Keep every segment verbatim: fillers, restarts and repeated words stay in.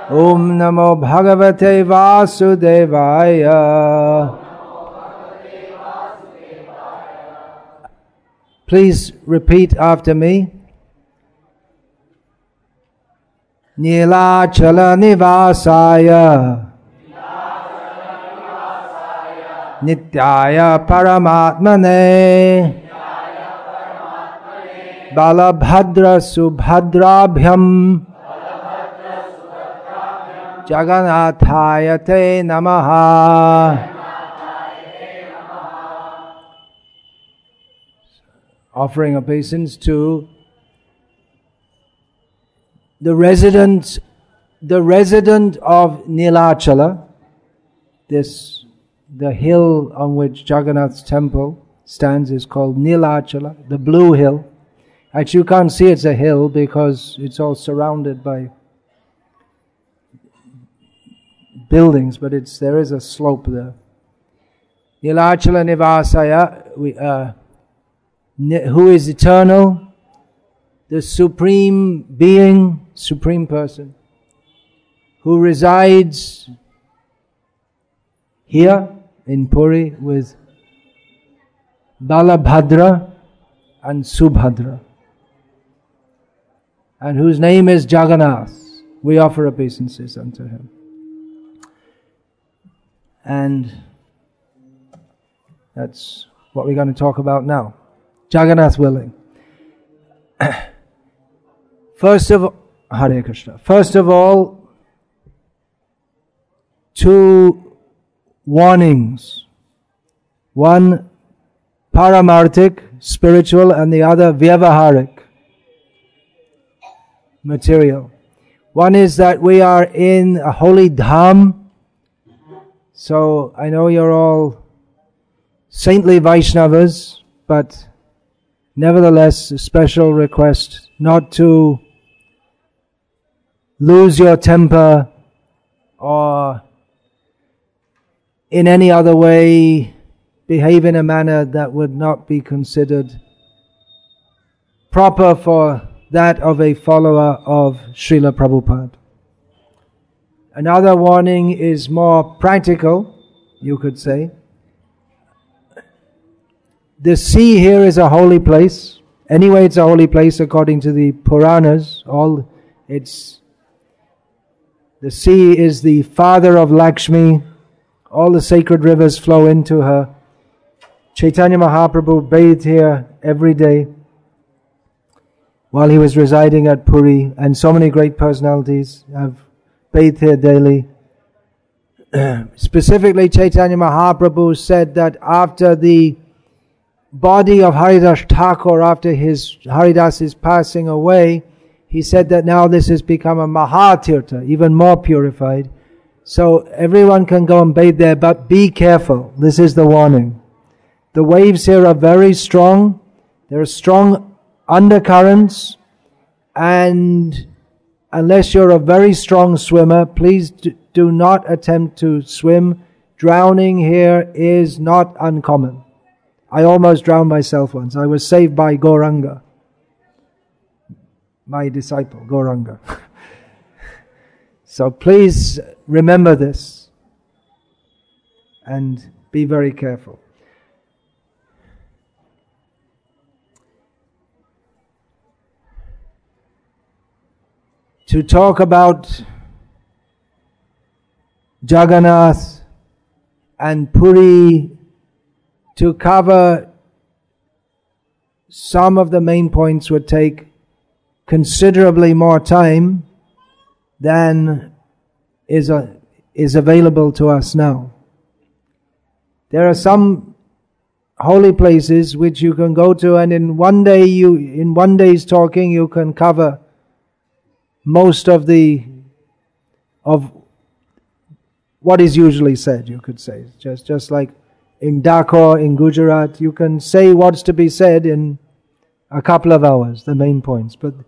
Om Namo Bhagavate Vasudevaya. Please repeat after me. Nilachala Nivasaya Nityaya Paramatmane Balabhadra Subhadrabhyam Jagannathaya Te Namaha. Offering obeisance to the resident, the resident of Nilachala, this, the hill on which Jagannath's temple stands is called Nilachala, the blue hill. Actually, you can't see it's a hill because it's all surrounded by buildings, but it's there is a slope there. Nilachala Nivasaya, we, uh, who is eternal, the supreme being, supreme person, who resides here in Puri with Balabhadra and Subhadra, and whose name is Jagannath. We offer obeisances unto him. And that's what we're going to talk about now. Jagannath willing. First of all, Hare Krishna. First of all, two warnings. One paramarthik, spiritual, and the other vyavaharik, material. One is that we are in a holy dham. So I know you're all saintly Vaishnavas, but nevertheless, a special request not to lose your temper or in any other way behave in a manner that would not be considered proper for that of a follower of Srila Prabhupada. Another warning is more practical, you could say. The sea here is a holy place. Anyway, it's a holy place according to the Puranas. All it's the sea is the father of Lakshmi. All the sacred rivers flow into her. Chaitanya Mahaprabhu bathed here every day while he was residing at Puri, and so many great personalities have bathed here daily. Specifically, Chaitanya Mahaprabhu said that after the body of Haridas Thakur, after his Haridas is passing away, he said that now this has become a Mahatirtha, even more purified. So everyone can go and bathe there, but be careful. This is the warning. The waves here are very strong. There are strong undercurrents, and unless you're a very strong swimmer, please do not attempt to swim. Drowning here is not uncommon. I almost drowned myself once. I was saved by Gauranga, my disciple, Gauranga. So please remember this and be very careful. To talk about Jagannath and Puri, to cover some of the main points would take considerably more time than is a, is available to us now. There are some holy places which you can go to, and in one day you in one day's talking you can cover most of the of what is usually said, you could say. Just just like in Dhaka, in Gujarat, you can say what's to be said in a couple of hours, the main points. But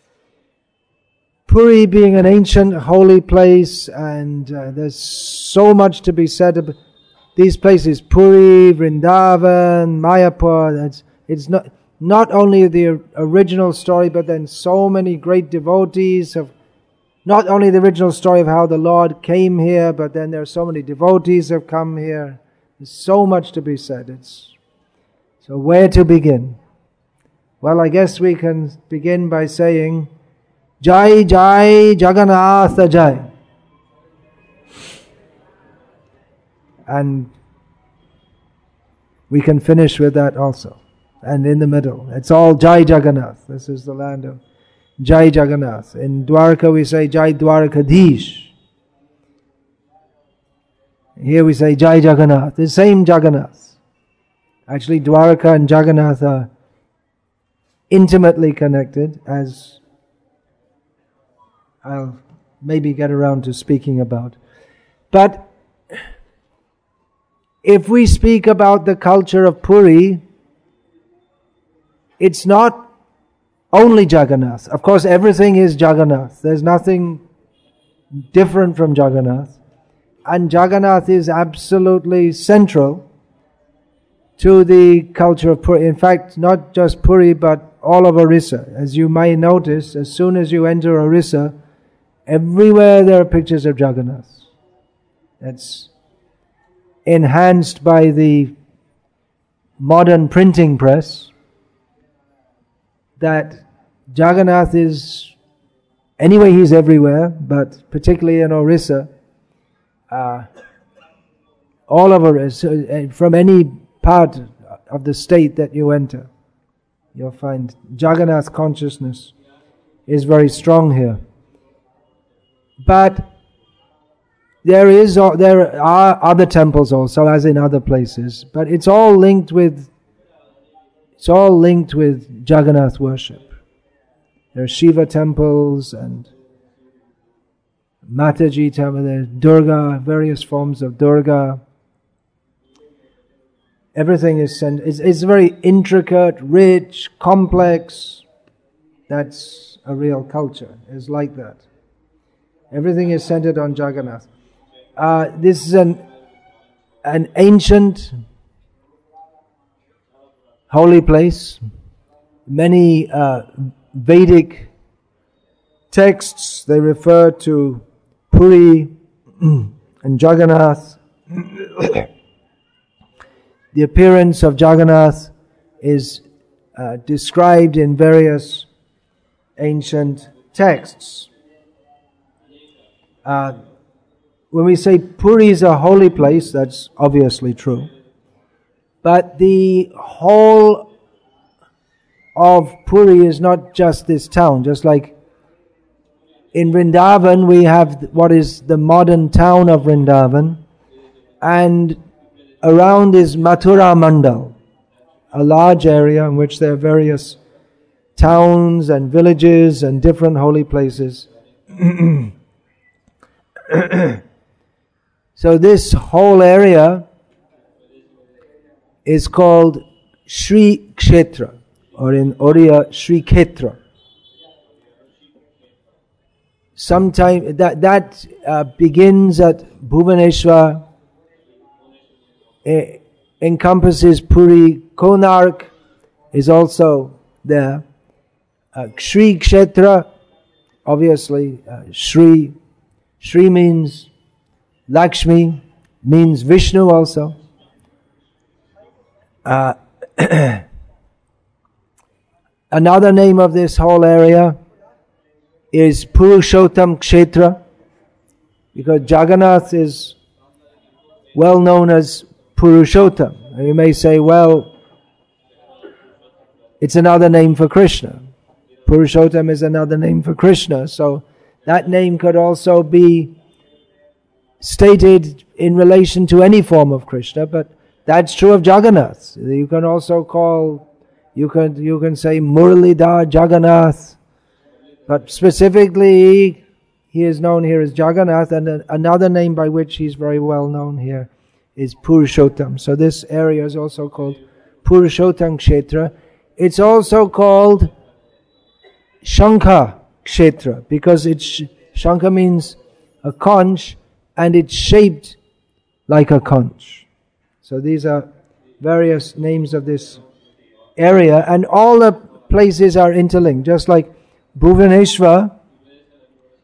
Puri being an ancient holy place, and uh, there's so much to be said about these places, Puri, Vrindavan, Mayapur. It's, it's not, not only the original story, but then so many great devotees have not only the original story of how the Lord came here, but then there are so many devotees have come here. There's so much to be said. It's so where to begin? Well, I guess we can begin by saying, Jai Jai Jagannatha Jai. And we can finish with that also. And in the middle, it's all Jai Jagannath. This is the land of Jai Jagannath. In Dwarka we say Jai Dwarkadhish. Here we say Jai Jagannath. The same Jagannath. Actually, Dwarka and Jagannath are intimately connected, as I'll maybe get around to speaking about. But if we speak about the culture of Puri, it's not only Jagannath. Of course, everything is Jagannath. There's nothing different from Jagannath. And Jagannath is absolutely central to the culture of Puri. In fact, not just Puri, but all of Orissa. As you might notice, as soon as you enter Orissa, everywhere there are pictures of Jagannath. That's enhanced by the modern printing press, that Jagannath is, anyway he's everywhere, but particularly in Orissa, uh, all of Orissa, from any part of the state that you enter, you'll find Jagannath consciousness is very strong here. But there is, there are other temples also, as in other places, but it's all linked with, it's all linked with Jagannath worship. There are Shiva temples and Mataji temple, there's Durga, various forms of Durga. Everything is sent, it's, it's very intricate, rich, complex. That's a real culture, it's like that. Everything is centered on Jagannath. Uh, this is an an ancient holy place. Many uh, Vedic texts, they refer to Puri and Jagannath. The appearance of Jagannath is uh, described in various ancient texts. Uh, when we say Puri is a holy place, that's obviously true. But the whole of Puri is not just this town. Just like in Vrindavan, we have what is the modern town of Vrindavan, and around is Mathura Mandal, a large area in which there are various towns and villages and different holy places. So this whole area is called Sri Kshetra, or in Oriya Sri Khetra. Sometime that that uh, begins at Bhubaneswar, eh, encompasses Puri. Konark is also there. Uh, Sri Kshetra, obviously, uh, Sri. Sri means Lakshmi, means Vishnu also. Uh, another name of this whole area is Purushottam Kshetra, because Jagannath is well known as Purushottam. And you may say, well, it's another name for Krishna. Purushottam is another name for Krishna, so that name could also be stated in relation to any form of Krishna, but that's true of Jagannath. You can also call, you can you can say Muralidhar Jagannath, but specifically he is known here as Jagannath, and another name by which he's very well known here is Purushottam. So this area is also called Purushottam Kshetra. It's also called Shankha Kshetra, because it's, Shankha means a conch, and it's shaped like a conch. So these are various names of this area, and all the places are interlinked. Just like Bhubaneswar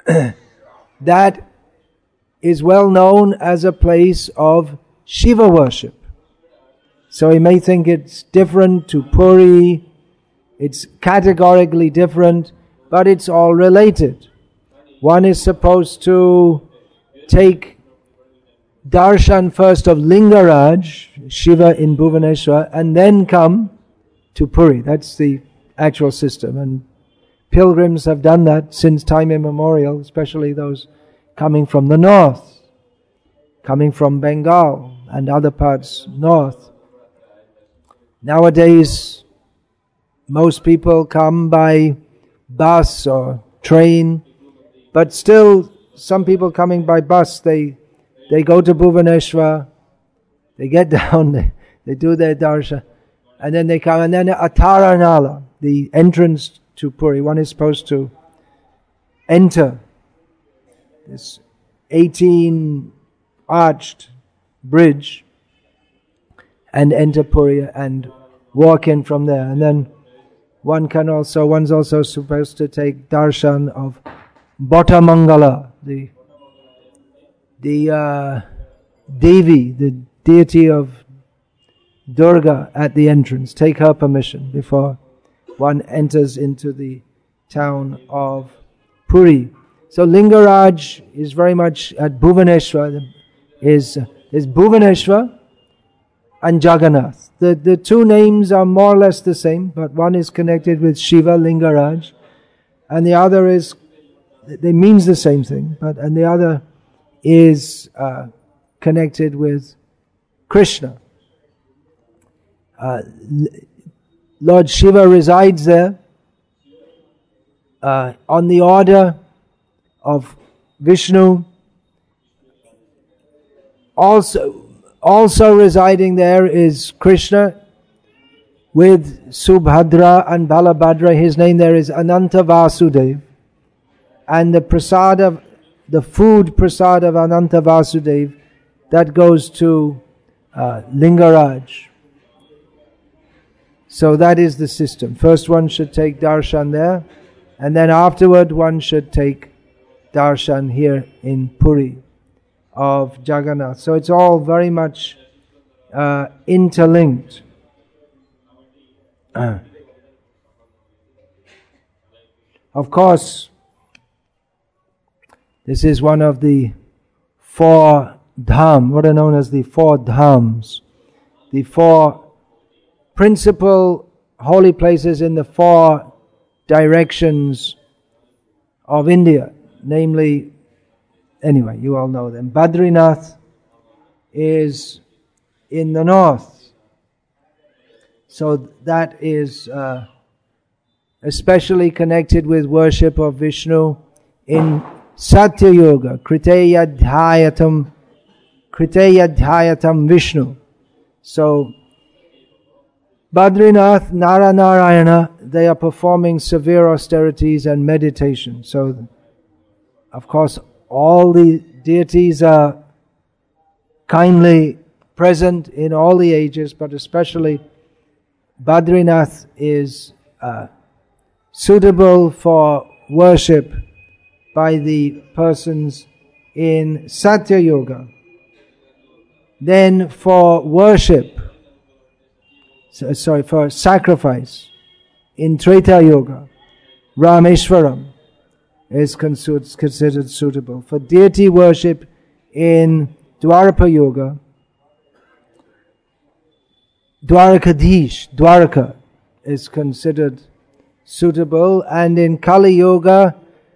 that is well known as a place of Shiva worship. So he may think it's different to Puri, it's categorically different, but it's all related. One is supposed to take darshan first of Lingaraj, Shiva in Bhuvaneshwar, and then come to Puri. That's the actual system, and pilgrims have done that since time immemorial, especially those coming from the north, coming from Bengal and other parts north. Nowadays, most people come by bus or train, but still some people coming by bus, they they go to Bhuvaneshwar, they get down, they, they do their darshan, and then they come, and then at Taranala, the entrance to Puri, one is supposed to enter this eighteen arched bridge and enter Puri and walk in from there. And then one can also, one's also supposed to take darshan of Bhatta Mangala, the the uh, Devi, the deity of Durga at the entrance. Take her permission before one enters into the town of Puri. So Lingaraj is very much at Bhuvaneshwar, is, is Bhuvaneshwar and Jagannath. The, the two names are more or less the same, but one is connected with Shiva, Lingaraj, and the other is, they means the same thing, but and the other is uh, connected with Krishna. Uh, Lord Shiva resides there uh, on the order of Vishnu. Also, also residing there is Krishna with Subhadra and Balabhadra. His name there is Ananta Vasudev. And the prasad of, the food prasad of Ananta Vasudev, that goes to uh, Lingaraj. So that is the system. First one should take darshan there, and then afterward one should take darshan here in Puri of Jagannath. So it's all very much uh, interlinked. Uh. Of course, this is one of the four dham, what are known as the four dhams, the four principal holy places in the four directions of India, namely, anyway, you all know them. Badrinath is in the north, so that is uh, especially connected with worship of Vishnu in Satya Yoga, Kriteya Dhyatam, Kriteya Dhyatam Vishnu. So Badrinath, Nara Narayana, they are performing severe austerities and meditation. So, of course, all the deities are kindly present in all the ages, but especially Badrinath is uh, suitable for worship by the persons in Satya Yoga. Then for worship, so, sorry, for sacrifice in Treta Yoga, Rameshwaram is considered suitable. For deity worship in Dwarapa Yoga, Dwarakadish, Dwaraka is considered suitable, and in Kali Yoga,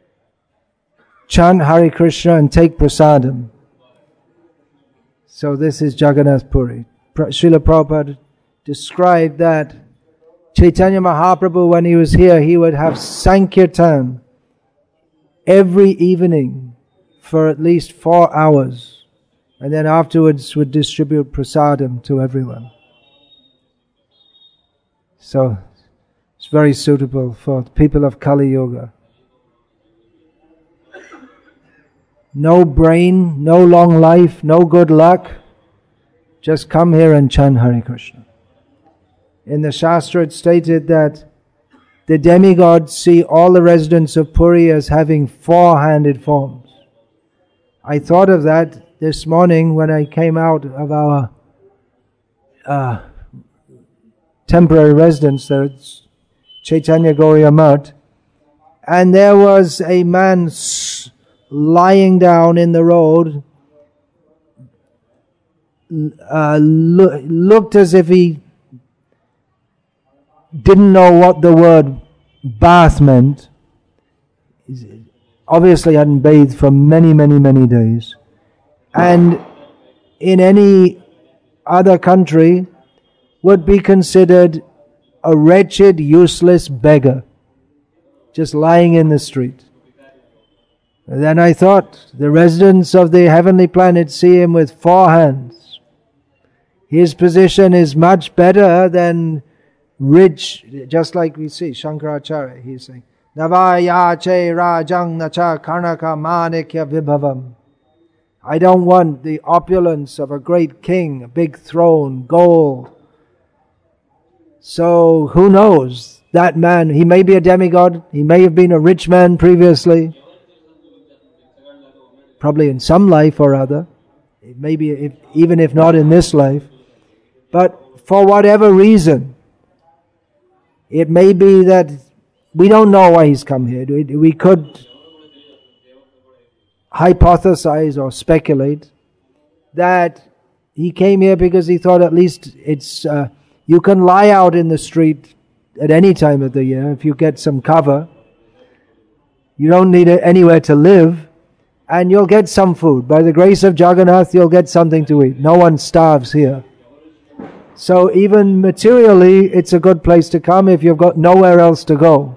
chant Hare Krishna and take prasadam. So this is Jagannath Puri. Srila Prabhupada described that Chaitanya Mahaprabhu, when he was here, he would have Sankirtan every evening for at least four hours, and then afterwards would distribute prasadam to everyone. So it's very suitable for people of Kali Yoga. No brain, no long life, no good luck. Just come here and chant Hare Krishna. In the Shastra it's stated that the demigods see all the residents of Puri as having four-handed forms. I thought of that this morning when I came out of our uh, temporary residence there at Chaitanya Gauriya Math, and there was a man lying down in the road, uh, lo- looked as if he didn't know what the word bath meant. He obviously hadn't bathed for many, many, many days. And in any other country would be considered a wretched, useless beggar, just lying in the street. And then I thought, the residents of the heavenly planet see him with four hands. His position is much better than rich, just like we see Shankaracharya, he's saying, Navayache rajang nacha karnaka manikya vibhavam. I don't want the opulence of a great king, a big throne, gold. So who knows? That man, he may be a demigod, he may have been a rich man previously, probably in some life or other, maybe if, even if not in this life. But for whatever reason, it may be that we don't know why he's come here. We, we could hypothesize or speculate that he came here because he thought at least it's uh, you can lie out in the street at any time of the year if you get some cover. You don't need anywhere to live, and you'll get some food. By the grace of Jagannath, you'll get something to eat. No one starves here. So even materially, it's a good place to come if you've got nowhere else to go.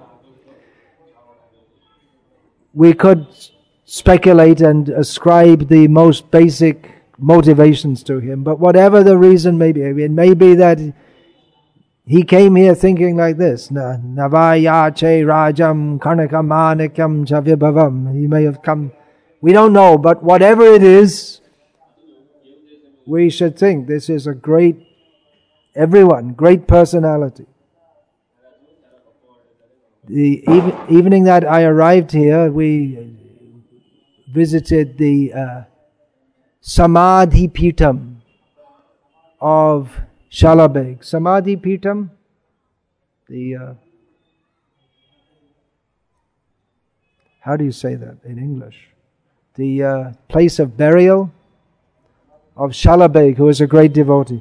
We could speculate and ascribe the most basic motivations to him, but whatever the reason may be, it may be that he came here thinking like this, Navayache rajam karnakam manikam chavibhavam. He may have come, we don't know, but whatever it is, we should think this is a great, everyone, great personality. The even, evening that I arrived here, we visited the uh, Samadhi Pitam of Shalabeg. Samadhi Pitam, the uh, how do you say that in English? The uh, place of burial of Shalabeg, who was a great devotee.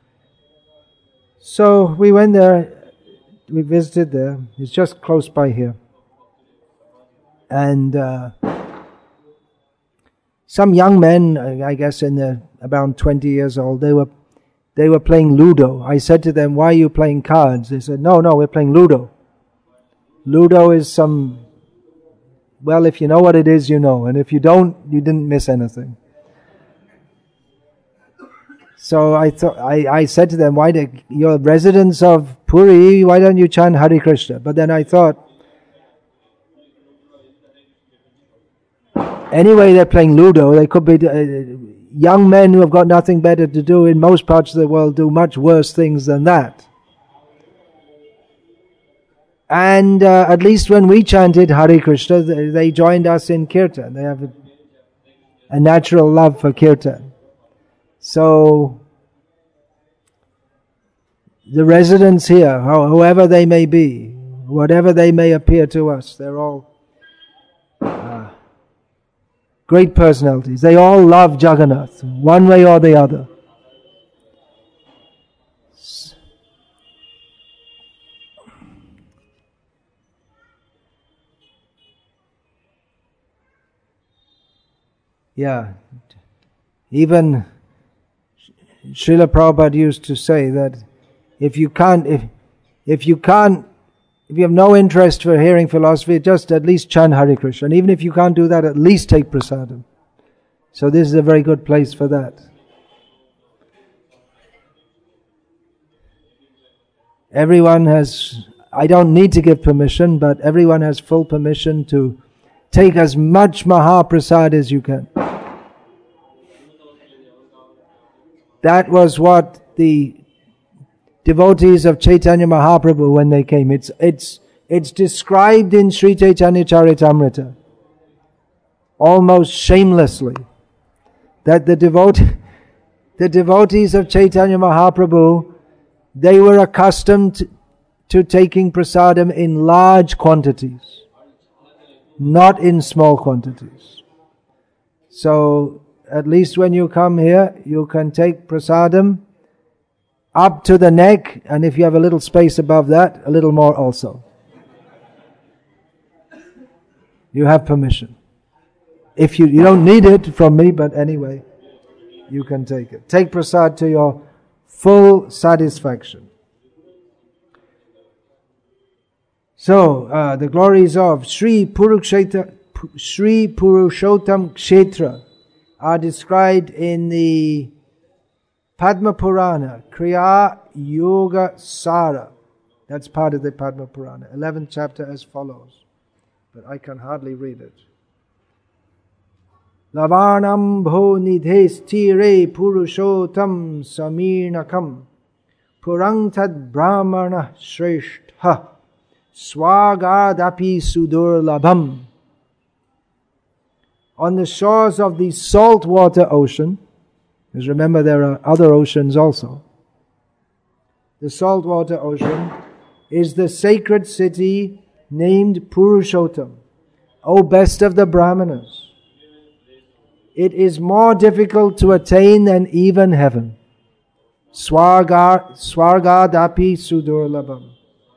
So we went there. We visited there. It's just close by here. And uh, some young men, I guess in the about twenty years old, they were they were playing Ludo. I said to them, "Why are you playing cards?" They said, "No, no, we're playing Ludo." Ludo is some, well, if you know what it is, you know. And if you don't, you didn't miss anything. So I thought, I, I said to them, why do, you're residents of Puri, why don't you chant Hare Krishna? But then I thought, anyway, they're playing Ludo. They could be uh, young men who have got nothing better to do in most parts of the world do much worse things than that. And uh, at least when we chanted Hare Krishna, they, they joined us in Kirtan. They have a, a natural love for Kirtan. So, the residents here, whoever they may be, whatever they may appear to us, they're all uh, great personalities. They all love Jagannath, one way or the other. Yeah, even Srila Prabhupada used to say that if you can't, if if you can't, if you have no interest for hearing philosophy, just at least chant Hare Krishna. And even if you can't do that, at least take prasadam. So this is a very good place for that. Everyone has, I don't need to give permission, but everyone has full permission to take as much Mahaprasad as you can. That was what the devotees of Chaitanya Mahaprabhu, when they came, it's it's It's described in Sri Chaitanya Charitamrita almost shamelessly that the devotee, the devotees of Chaitanya Mahaprabhu, they were accustomed to, to taking prasadam in large quantities, not in small quantities. So at least when you come here, you can take prasadam up to the neck, and if you have a little space above that, a little more also. You have permission. If you, you don't need it from me, but anyway, you can take it. Take prasad to your full satisfaction. So, uh, the glories of Sri Purukshetra, Sri Purushottam Kshetra are described in the Padma Purana, Kriya Yoga Sara. That's part of the Padma Purana, eleventh chapter as follows. But I can hardly read it. Lavanam bho nidhes tire purushottam samirnakam purang tad brahmana shrestha swagadapi sudurlabham. On the shores of the saltwater ocean, because remember there are other oceans also, the saltwater ocean is the sacred city named Purushottam, O best of the Brahmanas. It is more difficult to attain than even heaven. Swarga, Swargadapi Sudurlabham.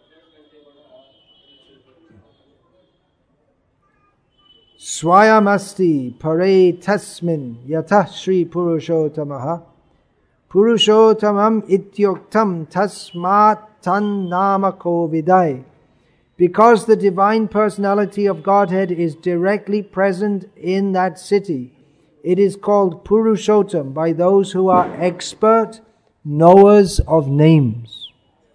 Swayamasti pare tasmin yatah Sri Purushottamaha Purushottamam ityoktam tasmat tan namako vidai. Because the divine personality of Godhead is directly present in that city, it is called Purushottam by those who are expert knowers of names.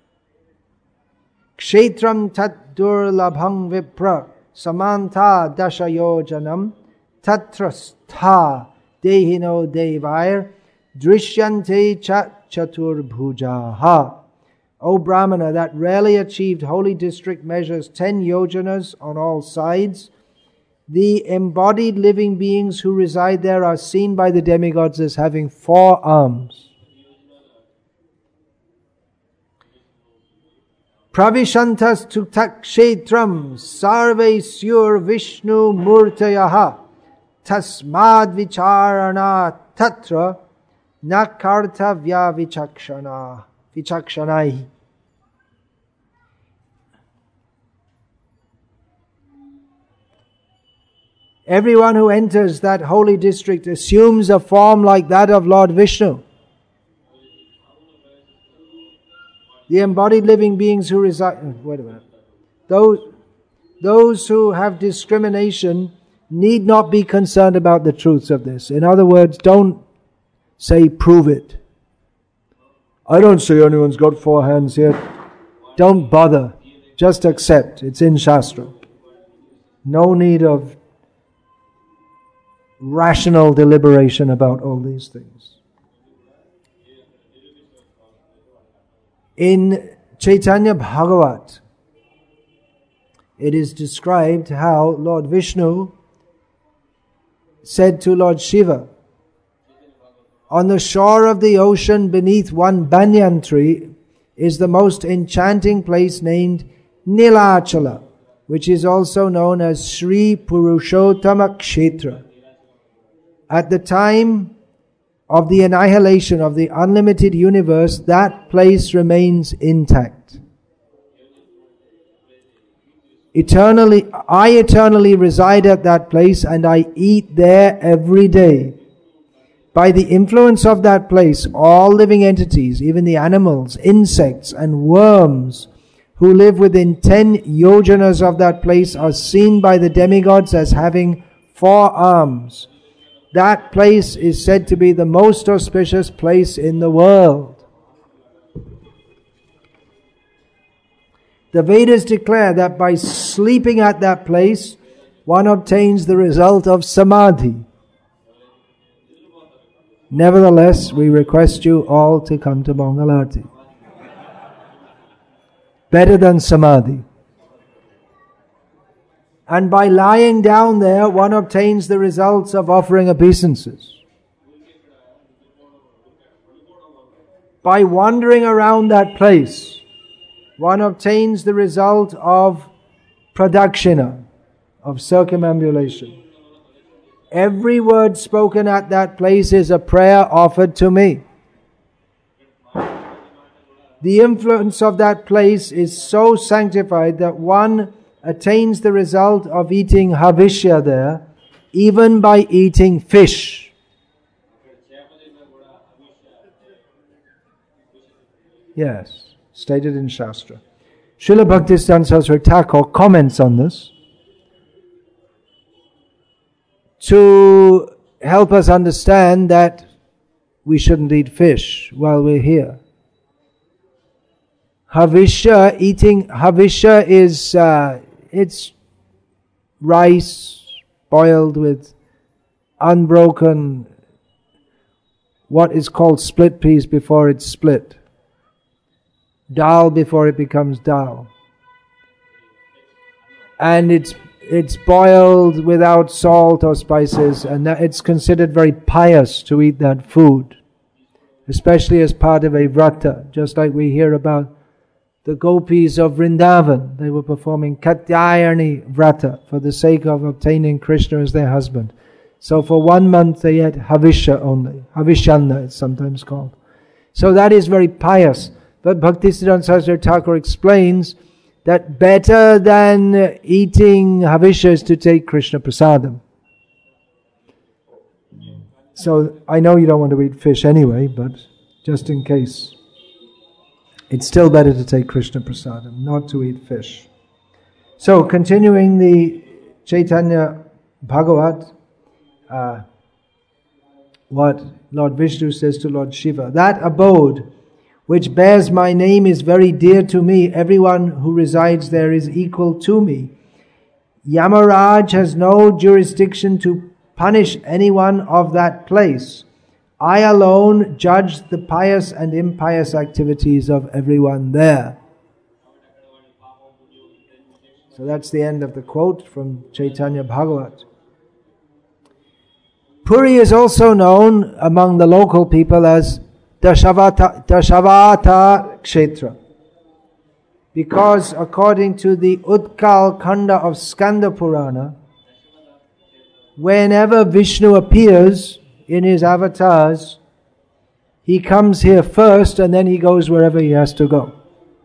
Kshetram tat durlabhang vipra samanta dashayojanam tatrastha dehino devair drishyante chat chaturbhujaha. O Brahmana, that rarely achieved holy district measures ten yojanas on all sides. The embodied living beings who reside there are seen by the demigods as having four arms. Pravishantas tutak kshetram sarve syur vishnu murtayaha tasmad vicharana tatra nakartavya vichakshana vichakshanai. Everyone who enters that holy district assumes a form like that of Lord Vishnu. The embodied living beings who reside... Wait a minute. Those, those who have discrimination need not be concerned about the truths of this. In other words, don't say, prove it. I don't say anyone's got four hands here. Don't bother. Just accept. It's in Shastra. No need of rational deliberation about all these things. In Chaitanya Bhagavat, it is described how Lord Vishnu said to Lord Shiva, on the shore of the ocean beneath one banyan tree is the most enchanting place named Nilachala, which is also known as Sri Purushottama Kshetra. At the time of the annihilation of the unlimited universe, that place remains intact. Eternally, I eternally reside at that place and I eat there every day. By the influence of that place, all living entities, even the animals, insects and worms who live within ten yojanas of that place are seen by the demigods as having four arms. That place is said to be the most auspicious place in the world. The Vedas declare that by sleeping at that place, one obtains the result of samadhi. Nevertheless, we request you all to come to Mangalarti. Better than samadhi. And by lying down there, one obtains the results of offering obeisances. By wandering around that place, one obtains the result of pradakshina, of circumambulation. Every word spoken at that place is a prayer offered to me. The influence of that place is so sanctified that one attains the result of eating havishya there, even by eating fish. Yes, stated in Shastra. Srila Bhaktisiddhanta Saraswati Thakur comments on this to help us understand that we shouldn't eat fish while we're here. Havishya, eating havishya is uh, it's rice boiled with unbroken, what is called split peas before it's split, dal before it becomes dal, and it's it's boiled without salt or spices, and that it's considered very pious to eat that food, especially as part of a vrata, just like we hear about the gopis of Vrindavan. They were performing Katyayani Vrata for the sake of obtaining Krishna as their husband. So for one month they ate Havishya only. Havishyana it's sometimes called. So that is very pious. But Bhaktisiddhanta Saraswati Thakur explains that better than eating Havishya is to take Krishna Prasadam. So I know you don't want to eat fish anyway, but just in case, it's still better to take Krishna Prasadam, not to eat fish. So, continuing the Chaitanya Bhagavat, uh, what Lord Vishnu says to Lord Shiva, that abode which bears my name is very dear to me. Everyone who resides there is equal to me. Yamaraj has no jurisdiction to punish anyone of that place. I alone judge the pious and impious activities of everyone there. So that's the end of the quote from Chaitanya Bhagavat. Puri is also known among the local people as Dashavata, Dashavata Kshetra, because according to the Utkal Khanda of Skanda Purana, whenever Vishnu appears in his avatars, he comes here first and then he goes wherever he has to go.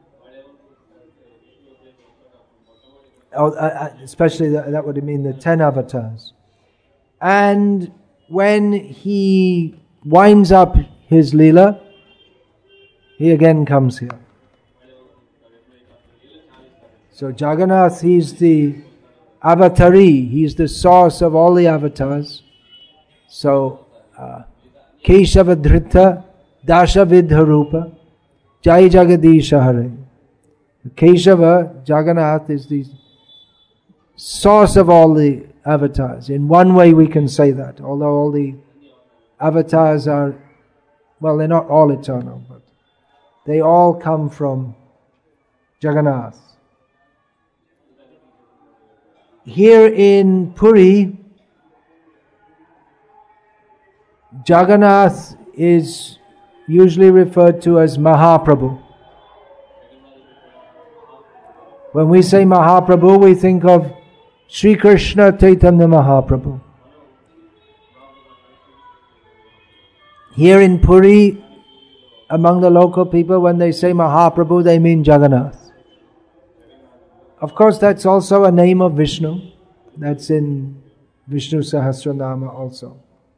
Oh, uh, especially that, that would mean the ten avatars. And when he winds up his Leela, he again comes here. So Jagannath, he's the avatari, he's the source of all the avatars. So Uh, Keshava Dhrita Dasha Vidha Rupa Jai Jagadisha Hare. Keshava, Jagannath, is the source of all the avatars. In one way we can say that, although all the avatars are, well, they're not all eternal, but they all come from Jagannath. Here in Puri, Jagannath is usually referred to as Mahaprabhu. When we say Mahaprabhu, we think of Sri Krishna Chaitanya Mahaprabhu. Here in Puri, among the local people, when they say Mahaprabhu, they mean Jagannath. Of course, that's also a name of Vishnu. That's in Vishnu Sahasranama also.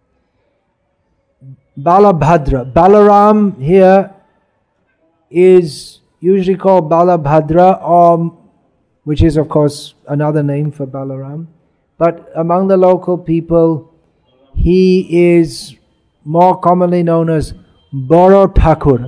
Balabhadra. Balaram here is usually called Balabhadra, or, which is of course another name for Balaram. But among the local people, he is more commonly known as Boro Thakur,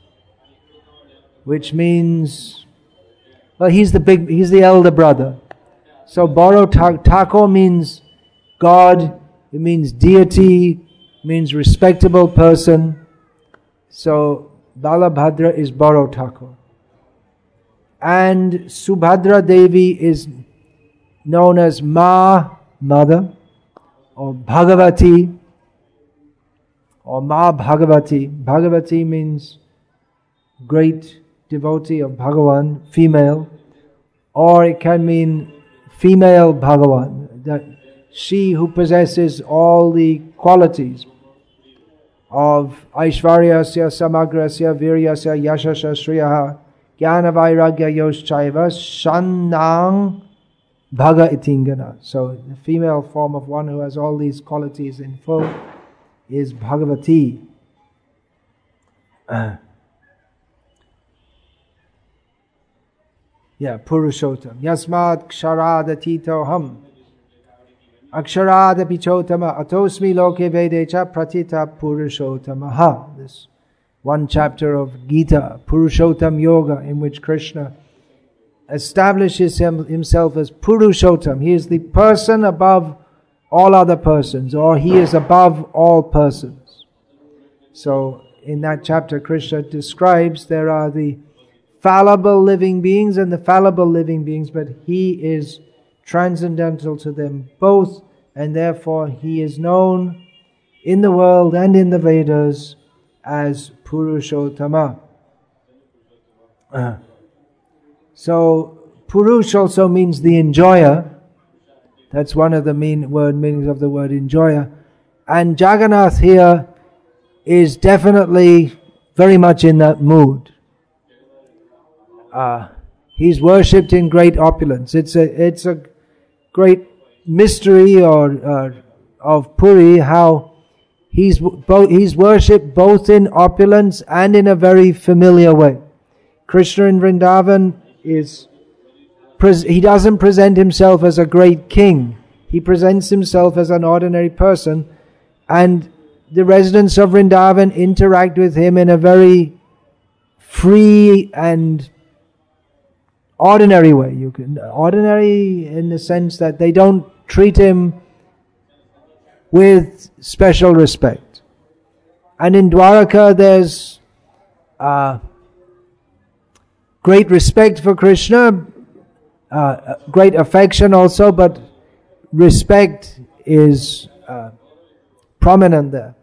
which means, well, he's the big, he's the elder brother. So Boro Thakur means God, it means deity, means respectable person. So Balabhadra is Boro Thakur. And Subhadra Devi is known as Ma, mother, or Bhagavati, or Ma Bhagavati. Bhagavati means great devotee of Bhagavan, female, or it can mean female Bhagavan, that she who possesses all the qualities of Aishvaryasya, Samagrasya, Viryasya, Yashasya, Shriyaha, Jnana Vairagya Yoshchaiva, Shannang Bhaga Itingana. So the female form of one who has all these qualities in full is Bhagavati. Uh, yeah, Purushottam. Yasmat Ksharada Titoham Aksharada Pichotama Atosmi Loke Vedecha Pratita Purushottamaha. This one chapter of Gita, Purushottam Yoga, in which Krishna establishes him, himself as Purushottam. He is the person above all other persons, or he is above all persons. So in that chapter Krishna describes there are the fallible living beings and the fallible living beings, but he is transcendental to them both, and therefore he is known in the world and in the Vedas as Purushottama. Uh, so Purush also means the enjoyer. That's one of the mean word meanings of the word enjoyer. And Jagannath here is definitely very much in that mood. Uh, he's worshipped in great opulence. It's a it's a great mystery or uh, of Puri, how he's both he's worshipped both in opulence and in a very familiar way. Krishna in Vrindavan is he doesn't present himself as a great king. He presents himself as an ordinary person, and the residents of Vrindavan interact with him in a very free and ordinary way. You can ordinary in the sense that they don't treat him with special respect. And in Dwaraka there's uh, great respect for Krishna, uh, great affection also, but respect is uh, prominent there.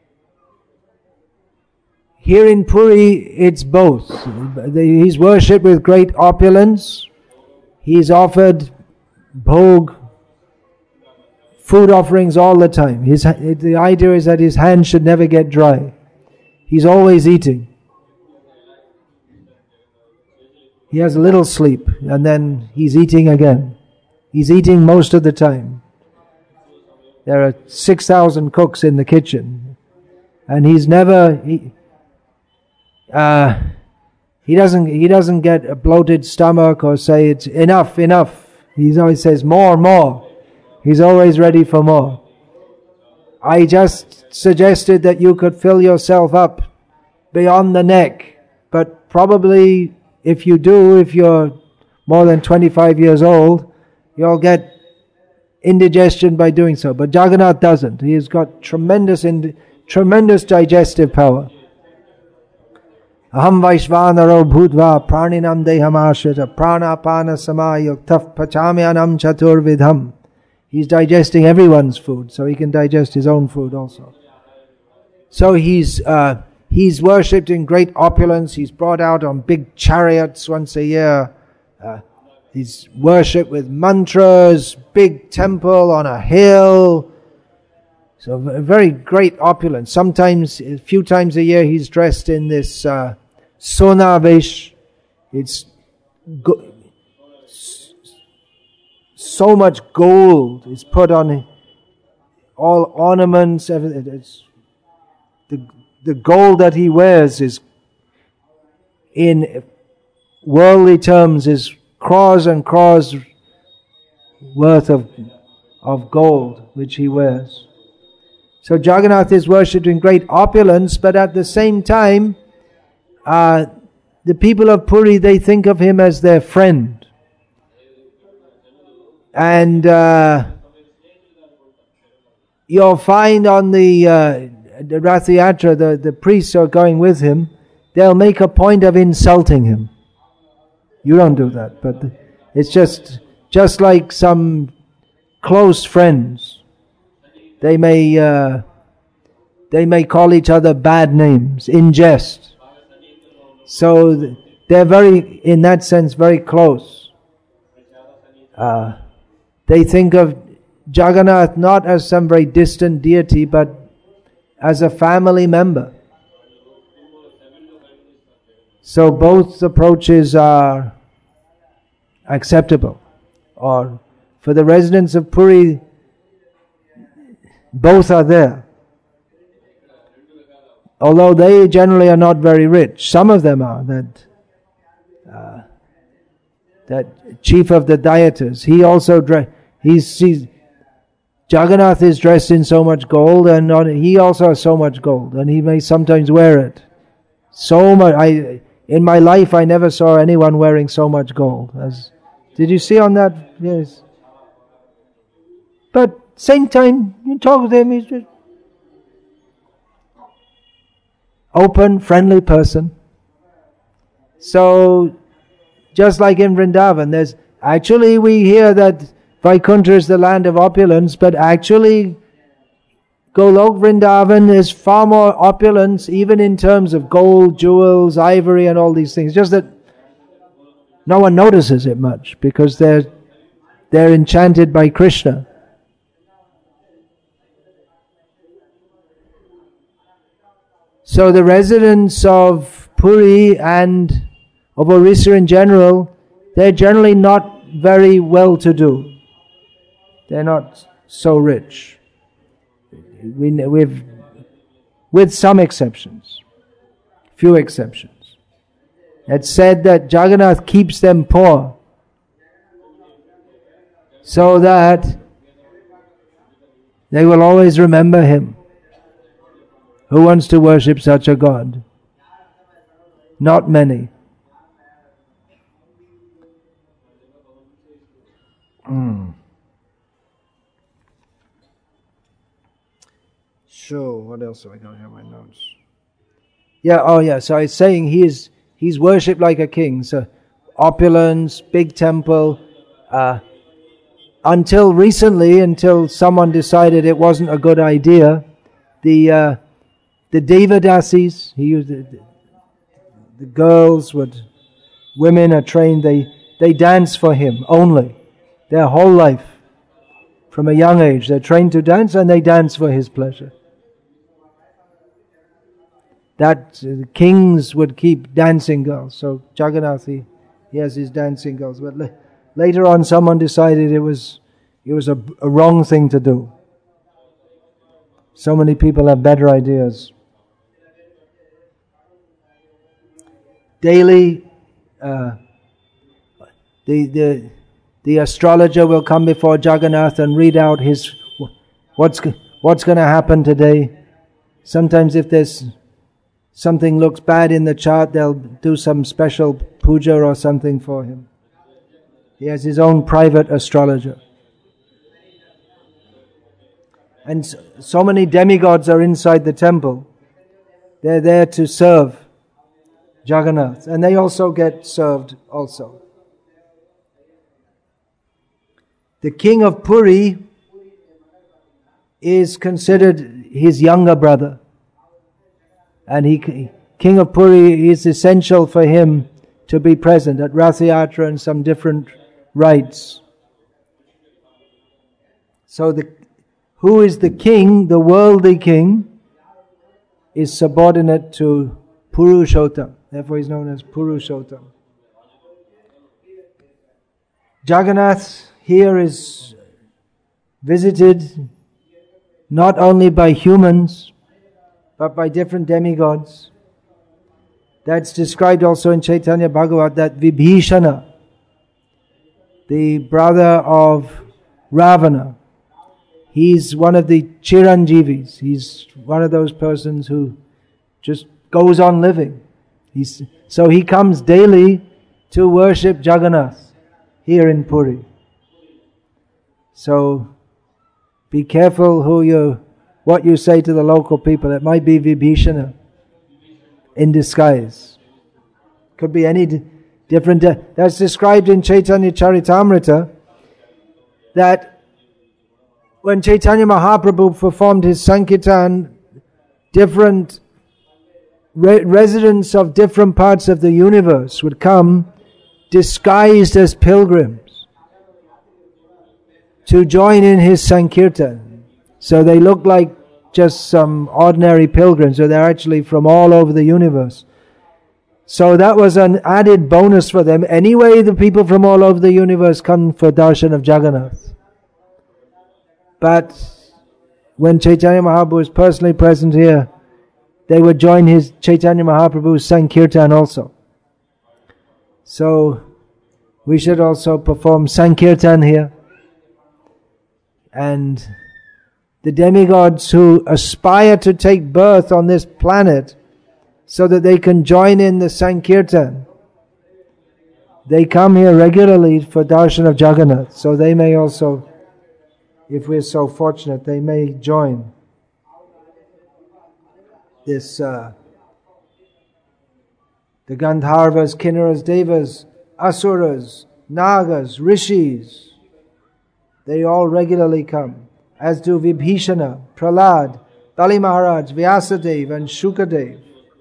Here in Puri, it's both. He's worshipped with great opulence. He's offered bhog, food offerings all the time. His, the idea is that his hands should never get dry. He's always eating. He has a little sleep, and then he's eating again. He's eating most of the time. There are six thousand cooks in the kitchen, and he's never... He, Uh, he doesn't he doesn't get a bloated stomach or say it's enough, enough. He always says more, more. He's always ready for more. I just suggested that you could fill yourself up beyond the neck, but probably if you do, if you're more than twenty-five years old, you'll get indigestion by doing so. But Jagannath doesn't. He has got tremendous, ind- tremendous digestive power. Aham Vaishvanaro Bhutva Praninam Dehamashita Pranapana Samayuktaf Pachamyanam Chaturvidham. He's digesting everyone's food, so he can digest his own food also. So he's uh, he's worshipped in great opulence. He's brought out on big chariots once a year. Uh, he's worshipped with mantras, big temple on a hill. So a very great opulence. Sometimes, a few times a year, he's dressed in this uh, sonavesh. It's go- so much gold is put on all ornaments. Everything. It's the the gold that he wears is, in worldly terms, is crores and crores worth of of gold which he wears. So Jagannath is worshipped in great opulence, but at the same time, uh, the people of Puri, they think of him as their friend. And uh, you'll find on the, uh, the Rath Yatra, the, the priests who are going with him, they'll make a point of insulting him. You don't do that, but it's just just like some close friends. They may uh, they may call each other bad names in jest. So they're very, in that sense, very close. Uh, they think of Jagannath not as some very distant deity, but as a family member. So both approaches are acceptable. Or for the residents of Puri, both are there. Although they generally are not very rich. Some of them are. That uh, that chief of the Dayatas, he also dress. He's, he's Jagannath is dressed in so much gold, and on, he also has so much gold, and he may sometimes wear it. So much. I in my life I never saw anyone wearing so much gold. As did you see on that? Yes. But same time, you talk to him, he's just open, friendly person. So, just like in Vrindavan, there's actually we hear that Vaikuntha is the land of opulence, but actually Golok Vrindavan is far more opulence, even in terms of gold, jewels, ivory, and all these things. Just that no one notices it much because they're they're enchanted by Krishna. So the residents of Puri and of Orissa in general, they're generally not very well-to-do. They're not so rich. We, we've, with some exceptions, few exceptions. It's said that Jagannath keeps them poor so that they will always remember him. Who wants to worship such a God? Not many. Mm. So, what else have I got here in my notes? Yeah, oh yeah, so I was saying he is, he's worshipped like a king. So, opulence, big temple. Uh, until recently, until someone decided it wasn't a good idea, the uh, the Devadasis, he used the, the girls would, women are trained, they, they dance for him only. Their whole life, from a young age, they're trained to dance and they dance for his pleasure. That uh, kings would keep dancing girls. So Jagannath, he, he has his dancing girls. But la- later on someone decided it was, it was a, a wrong thing to do. So many people have better ideas. Daily, uh, the the the astrologer will come before Jagannath and read out his what's what's going to happen today. Sometimes, if there's something looks bad in the chart, they'll do some special puja or something for him. He has his own private astrologer, and so, so many demigods are inside the temple. They're there to serve Jagannath, and they also get served also. The king of Puri is considered his younger brother, and he, king of Puri, is essential for him to be present at Rath Yatra and some different rites. So the who is the king, the worldly king, is subordinate to Purushottam. Therefore, he's known as Purushottam. Jagannath here is visited not only by humans, but by different demigods. That's described also in Chaitanya Bhagavat, that Vibhishana, the brother of Ravana, he's one of the Chiranjeevis. He's one of those persons who just goes on living. He's, so he comes daily to worship Jagannath here in Puri. So be careful who you, what you say to the local people. It might be Vibhishana in disguise. Could be any d- different. De- that's described in Chaitanya Charitamrita. that when Chaitanya Mahaprabhu performed his Sankirtan, different re- residents of different parts of the universe would come disguised as pilgrims to join in his Sankirtan. So they look like just some ordinary pilgrims, so they're actually from all over the universe. So that was an added bonus for them. Anyway, the people from all over the universe come for darshan of Jagannath. But when Chaitanya Mahaprabhu was personally present here, they would join his Chaitanya Mahaprabhu's Sankirtan also. So we should also perform Sankirtan here. And the demigods who aspire to take birth on this planet so that they can join in the Sankirtan, they come here regularly for darshan of Jagannath. So they may also, if we're so fortunate, they may join this, uh, the Gandharvas, Kinnaras, Devas, Asuras, Nagas, Rishis, they all regularly come, as do Vibhishana, Prahlad, Bali Maharaj, Vyasadeva and Shukadev.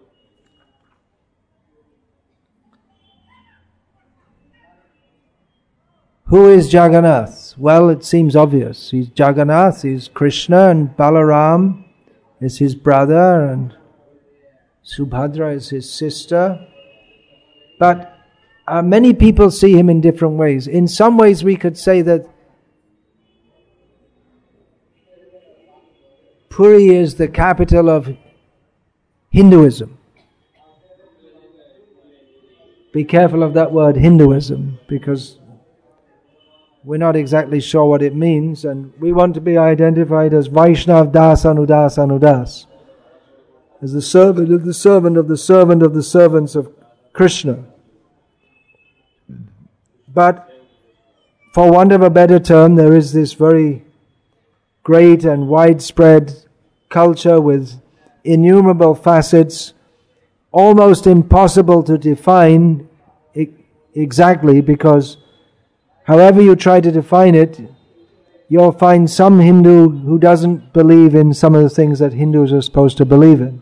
Who is Jagannath? Well, it seems obvious. He's Jagannath, he's Krishna, and Balaram is his brother, and Subhadra is his sister. But uh, many people see him in different ways. In some ways we could say that Puri is the capital of Hinduism. Be careful of that word Hinduism, because we're not exactly sure what it means, and we want to be identified as Vaishnav Das Anudas Anudas, as the servant of the servant of the servant of the servants of Krishna. But for want of a better term, there is this very great and widespread culture with innumerable facets, almost impossible to define I- exactly, because however you try to define it, you'll find some Hindu who doesn't believe in some of the things that Hindus are supposed to believe in.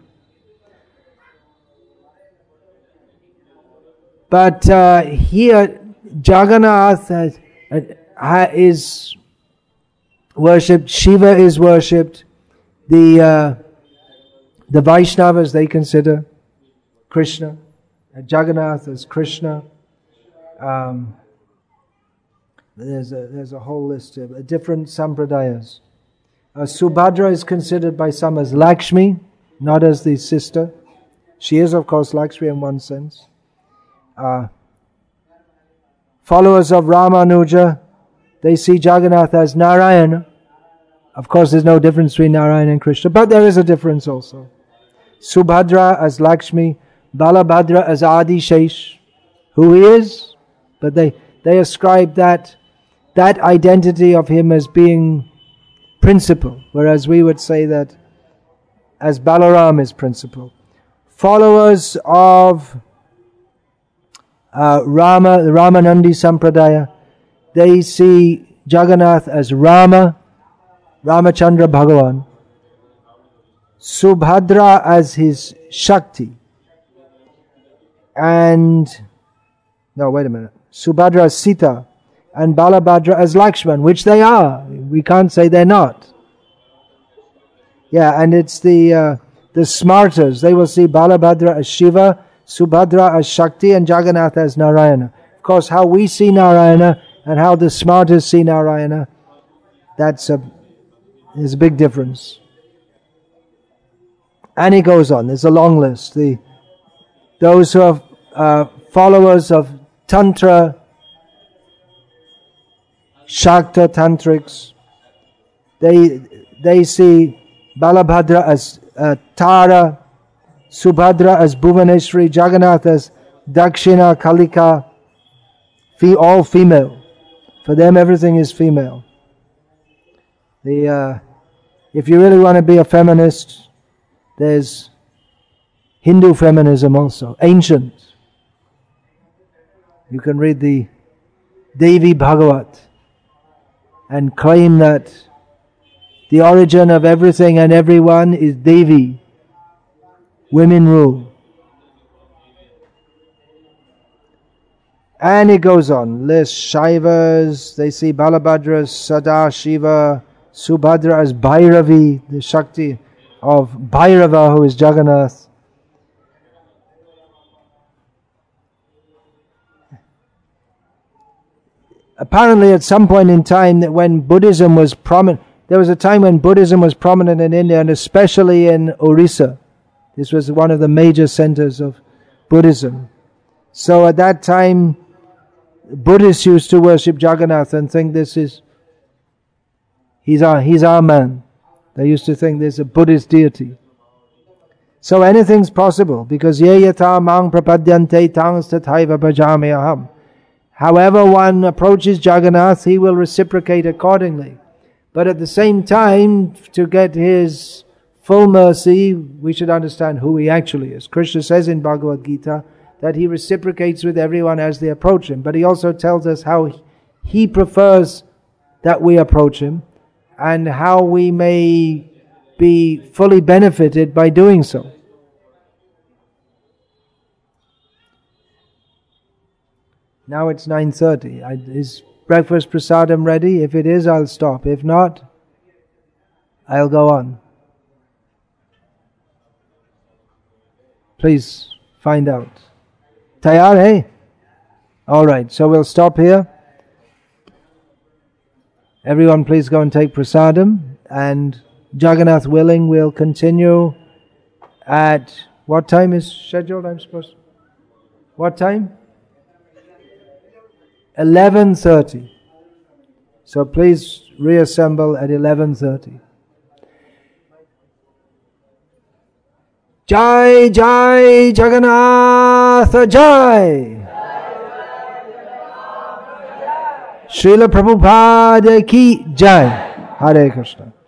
But uh, here, Jagannath has, uh, is worshipped, Shiva is worshipped, the uh, the Vaishnavas, they consider Krishna, Jagannath as Krishna. Um, there's a there's a whole list of uh, different sampradayas. Uh, Subhadra is considered by some as Lakshmi, not as the sister. She is, of course, Lakshmi in one sense. Uh, followers of Ramanuja, they see Jagannath as Narayana. Of course, there's no difference between Narayana and Krishna, but there is a difference also. Subhadra as Lakshmi, Balabhadra as Adi Shesh, who he is, but they, they ascribe that, that identity of him as being principal, whereas we would say that as Balaram is principal. Followers of uh, Rama, the Ramanandi Sampradaya, they see Jagannath as Rama, Ramachandra Bhagavan, Subhadra as his Shakti, and no, wait a minute, Subhadra as Sita, and Balabhadra as Lakshman, which they are. We can't say they're not. Yeah, and it's the uh, the Smartas. They will see Balabhadra as Shiva, Subhadra as Shakti, and Jagannath as Narayana. Of course, how we see Narayana and how the Smartas see Narayana, that's a there's a big difference. And it goes on. There's a long list. The those who are uh, followers of Tantra, Shakta Tantrics, they they see Balabhadra as uh, Tara, Subhadra as Bhuvaneshwari, Jagannath as Dakshina Kalika, all female. For them, everything is female. The uh, if you really want to be a feminist, there's Hindu feminism also, ancient. You can read the Devi Bhagavat, and claim that the origin of everything and everyone is Devi. Women rule. And it goes on. List Shaivas, they see Balabhadra as Sadashiva, Subhadra as Bhairavi, the Shakti of Bhairava who is Jagannath. Apparently at some point in time that when Buddhism was prominent, there was a time when Buddhism was prominent in India and especially in Orissa. This was one of the major centers of Buddhism. So at that time, Buddhists used to worship Jagannath and think this is, he's our, he's our man. They used to think there's a Buddhist deity. So anything's possible because ye yata mang prapadyante tangs tathaiva bhajami aham. However one approaches Jagannath, he will reciprocate accordingly. But at the same time, to get his full mercy, we should understand who he actually is. Krishna says in Bhagavad Gita that he reciprocates with everyone as they approach him. But he also tells us how he prefers that we approach him and how we may be fully benefited by doing so. Now it's nine thirty. Is breakfast prasadam ready? If it is, I'll stop. If not, I'll go on. Please find out. Tayar hai? Alright, so we'll stop here. Everyone please go and take prasadam. And Jagannath willing, we'll continue at... What time is scheduled, I'm supposed... What time? eleven thirty. So please reassemble at eleven thirty. Jai Jai Jagannath Jai. Srila Prabhupada ki Jai. Hare Krishna.